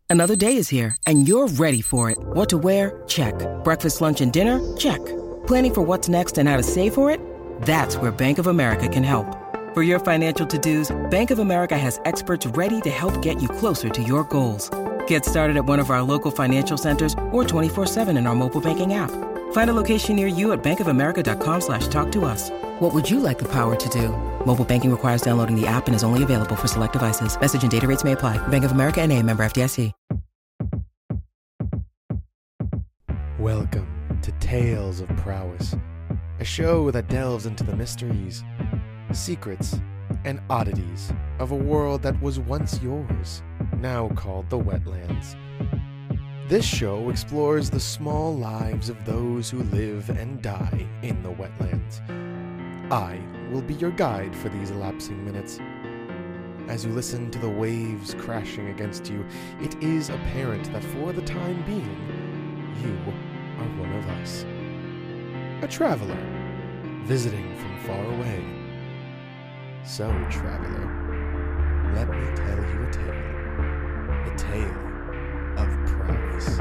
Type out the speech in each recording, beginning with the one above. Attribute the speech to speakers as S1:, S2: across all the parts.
S1: Another day is here, and you're ready for it. What to wear? Check. Breakfast, lunch, and dinner? Check. Planning for what's next and how to save for it? That's where Bank of America can help. For your financial to-dos, Bank of America has experts ready to help get you closer to your goals. Get started at one of our local financial centers or 24/7 in our mobile banking app. Find a location near you at bankofamerica.com/talktous. What would you like the power to do? Mobile banking requires downloading the app and is only available for select devices. Message and data rates may apply. Bank of America N.A., member FDIC.
S2: Welcome to Tales of Prowess, a show that delves into the mysteries, secrets, and oddities of a world that was once yours, now called the Wetlands. This show explores the small lives of those who live and die in the wetlands. I will be your guide for these elapsing minutes. As you listen to the waves crashing against you, it is apparent that for the time being, you are one of us. A traveler, visiting from far away. So, traveler, let me tell you a tale of prowess.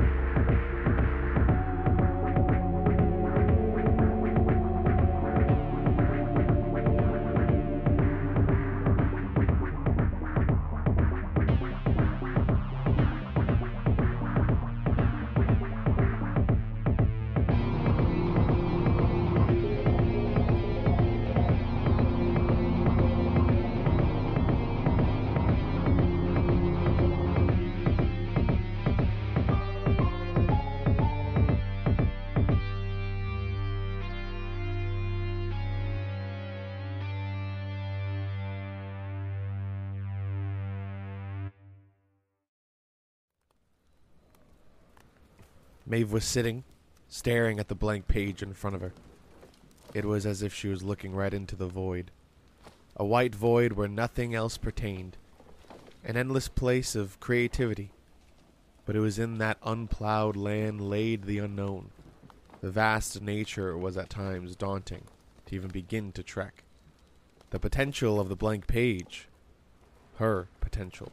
S2: Maeve was sitting, staring at the blank page in front of her. It was as if she was looking right into the void. A white void where nothing else pertained. An endless place of creativity. But it was in that unplowed land laid the unknown. The vast nature was at times daunting to even begin to trek. The potential of the blank page. Her potential.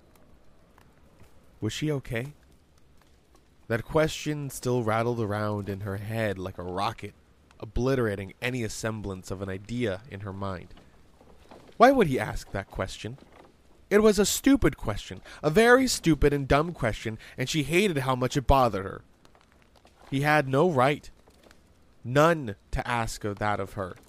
S2: Was she okay? That question still rattled around in her head like a rocket, obliterating any semblance of an idea in her mind. Why would he ask that question? It was a stupid question, a very stupid and dumb question, and she hated how much it bothered her. He had no right, none, to ask that of her.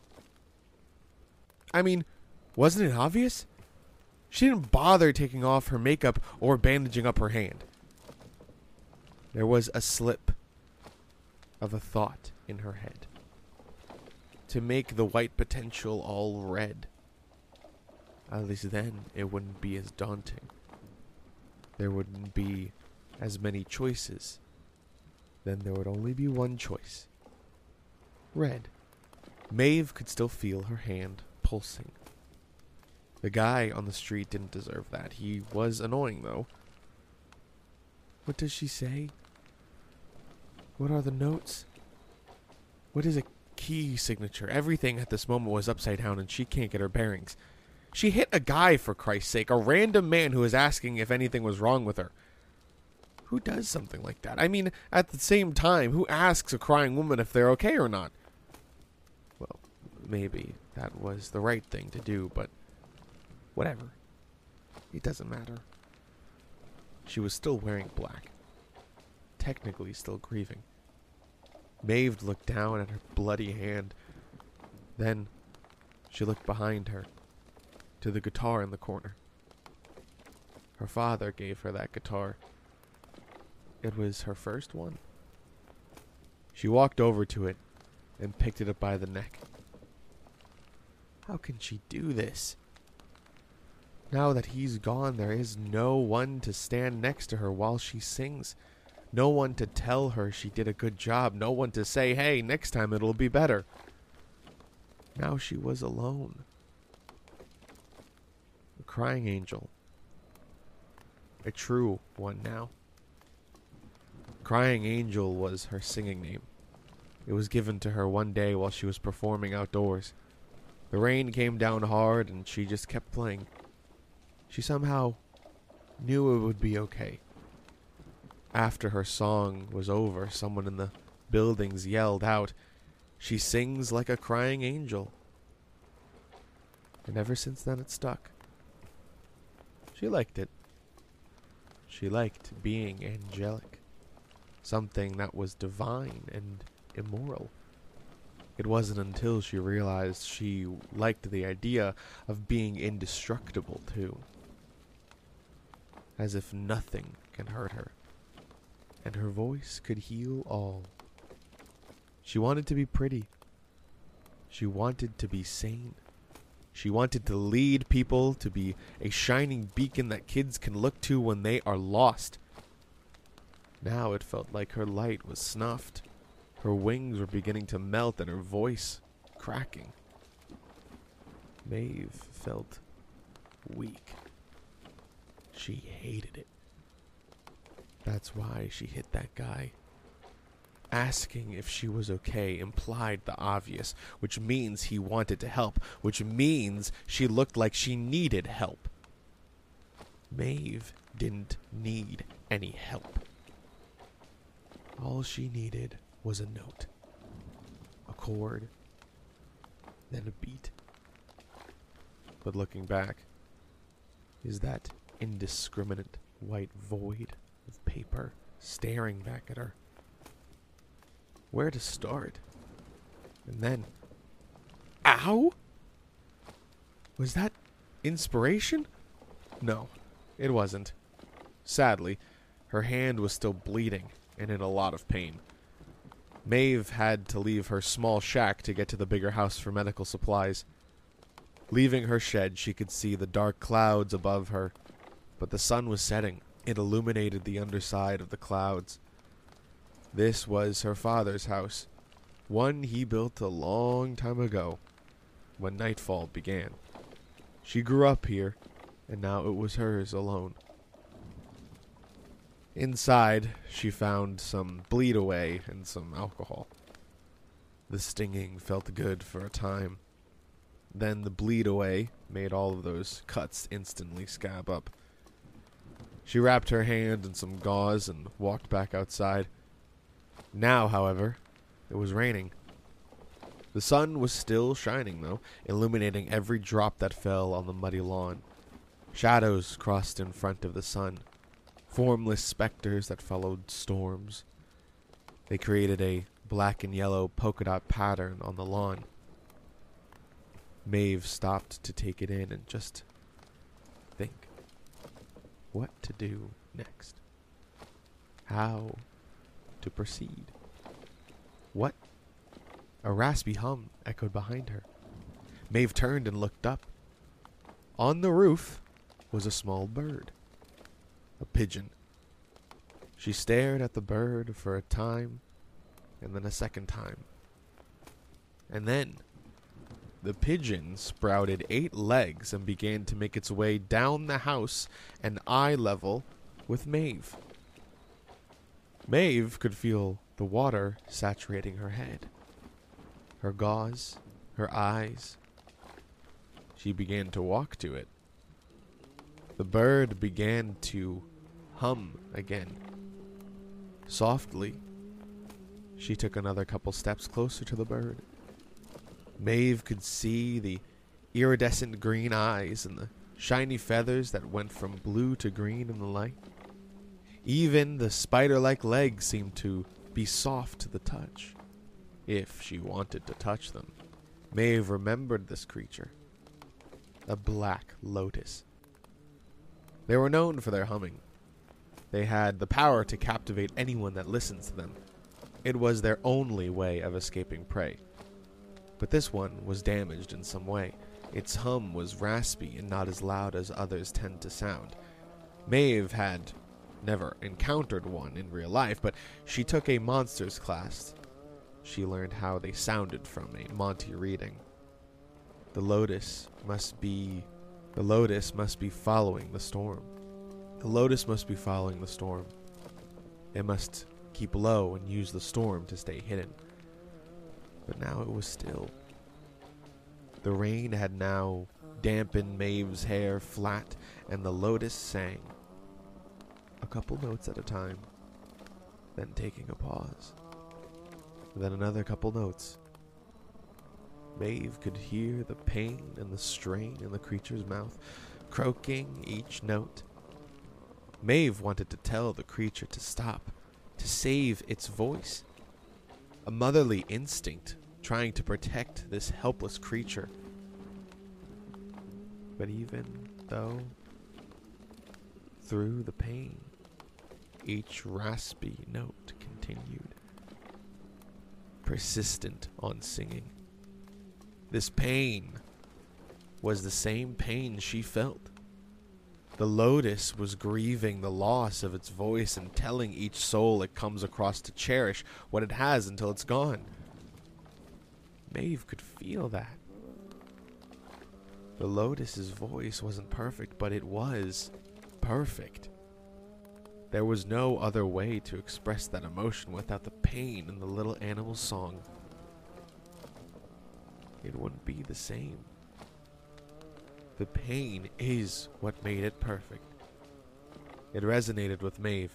S2: I mean, wasn't it obvious? She didn't bother taking off her makeup or bandaging up her hand. There was a slip of a thought in her head. To make the white potential all red. At least then it wouldn't be as daunting. There wouldn't be as many choices. Then there would only be one choice. Red. Maeve could still feel her hand pulsing. The guy on the street didn't deserve that. He was annoying, though. What does she say? What are the notes? What is a key signature? Everything at this moment was upside down and she can't get her bearings. She hit a guy, for Christ's sake, a random man who was asking if anything was wrong with her. Who does something like that? I mean, at the same time, who asks a crying woman if they're okay or not? Well, maybe that was the right thing to do, but whatever. It doesn't matter. She was still wearing black. Technically still grieving. Maeve looked down at her bloody hand. Then she looked behind her, to the guitar in the corner. Her father gave her that guitar. It was her first one. She walked over to it and picked it up by the neck. How can she do this? Now that he's gone, there is no one to stand next to her while she sings. No one to tell her she did a good job. No one to say, hey, next time it'll be better. Now she was alone. A crying angel. A true one now. Crying Angel was her singing name. It was given to her one day while she was performing outdoors. The rain came down hard and she just kept playing. She somehow knew it would be okay. After her song was over, someone in the buildings yelled out, "She sings like a crying angel." And ever since then it stuck. She liked it. She liked being angelic, something that was divine and immoral. It wasn't until she realized she liked the idea of being indestructible too. As if nothing can hurt her, and her voice could heal all. She wanted to be pretty. She wanted to be sane. She wanted to lead people, to be a shining beacon that kids can look to when they are lost. Now it felt like her light was snuffed. Her wings were beginning to melt and her voice cracking. Maeve felt weak. She hated it. That's why she hit that guy. Asking if she was okay implied the obvious, which means he wanted to help, which means she looked like she needed help. Maeve didn't need any help. All she needed was a note, a chord, then a beat. But looking back, is that indiscriminate white void of paper staring back at her? Where to start? And then, ow? Was that inspiration? No, it wasn't. Sadly, her hand was still bleeding and in a lot of pain. Maeve had to leave her small shack to get to the bigger house for medical supplies. Leaving her shed, she could see the dark clouds above her, but the sun was setting. It illuminated the underside of the clouds. This was her father's house, one he built a long time ago, when nightfall began. She grew up here, and now it was hers alone. Inside, she found some bleed away and some alcohol. The stinging felt good for a time. Then the bleed away made all of those cuts instantly scab up. She wrapped her hand in some gauze and walked back outside. Now, however, it was raining. The sun was still shining, though, illuminating every drop that fell on the muddy lawn. Shadows crossed in front of the sun, formless specters that followed storms. They created a black and yellow polka dot pattern on the lawn. Maeve stopped to take it in and just think what to do next. How to proceed. What? A raspy hum echoed behind her. Maeve turned and looked up. On the roof was a small bird. A pigeon. She stared at the bird for a time, and then a second time. And then the pigeon sprouted 8 legs and began to make its way down the house and eye level with Maeve. Maeve could feel the water saturating her head, her gauze, her eyes. She began to walk to it. The bird began to hum again. Softly, she took another couple steps closer to the bird. Maeve could see the iridescent green eyes and the shiny feathers that went from blue to green in the light. Even the spider-like legs seemed to be soft to the touch, if she wanted to touch them. Maeve remembered this creature, a black lotus. They were known for their humming. They had the power to captivate anyone that listens to them. It was their only way of escaping prey. But this one was damaged in some way. Its hum was raspy and not as loud as others tend to sound. Maeve had never encountered one in real life, but she took a monsters class. She learned how they sounded from a Monty reading. The lotus must be following the storm. The lotus must be following the storm. It must keep low and use the storm to stay hidden. But now it was still. The rain had now dampened Maeve's hair flat, and the lotus sang. A couple notes at a time, then taking a pause. Then another couple notes. Maeve could hear the pain and the strain in the creature's mouth, croaking each note. Maeve wanted to tell the creature to stop, to save its voice. A motherly instinct trying to protect this helpless creature. But even though, through the pain, each raspy note continued, persistent on singing. This pain was the same pain she felt. The lotus was grieving the loss of its voice and telling each soul it comes across to cherish what it has until it's gone. Maeve could feel that. The lotus's voice wasn't perfect, but it was perfect. There was no other way to express that emotion without the pain in the little animal's song. It wouldn't be the same. The pain is what made it perfect. It resonated with Maeve.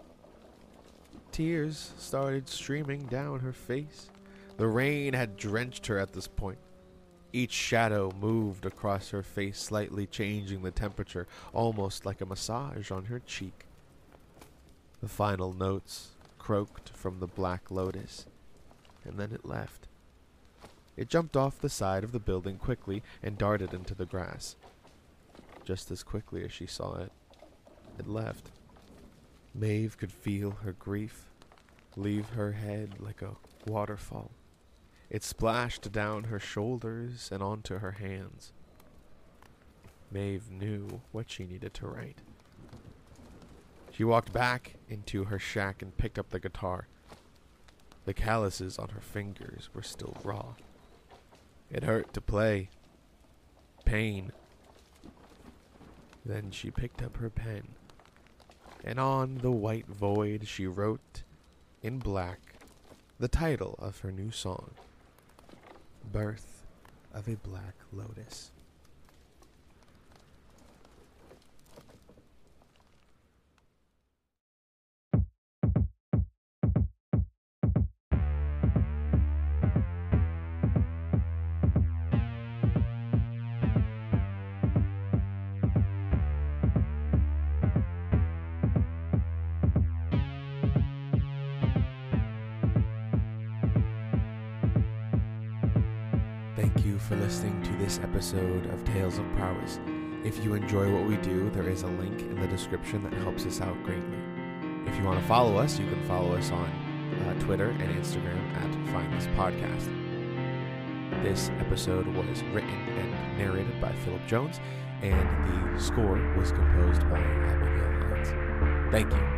S2: Tears started streaming down her face. The rain had drenched her at this point. Each shadow moved across her face, slightly changing the temperature, almost like a massage on her cheek. The final notes croaked from the black lotus, and then it left. It jumped off the side of the building quickly and darted into the grass. Just as quickly as she saw it, it left. Maeve could feel her grief leave her head like a waterfall. It splashed down her shoulders and onto her hands. Maeve knew what she needed to write. She walked back into her shack and picked up the guitar. The calluses on her fingers were still raw. It hurt to play. Pain. Then she picked up her pen, and on the white void she wrote, in black, the title of her new song, Birth of a Black Lotus. Thank you for listening to this episode of Tales of Prowess. If you enjoy what we do, there is a link in the description that helps us out greatly. If you want to follow us, you can follow us on Twitter and Instagram at FindThisPodcast. This episode was written and narrated by Philip Jones, and the score was composed by Abigail Hines. Thank you.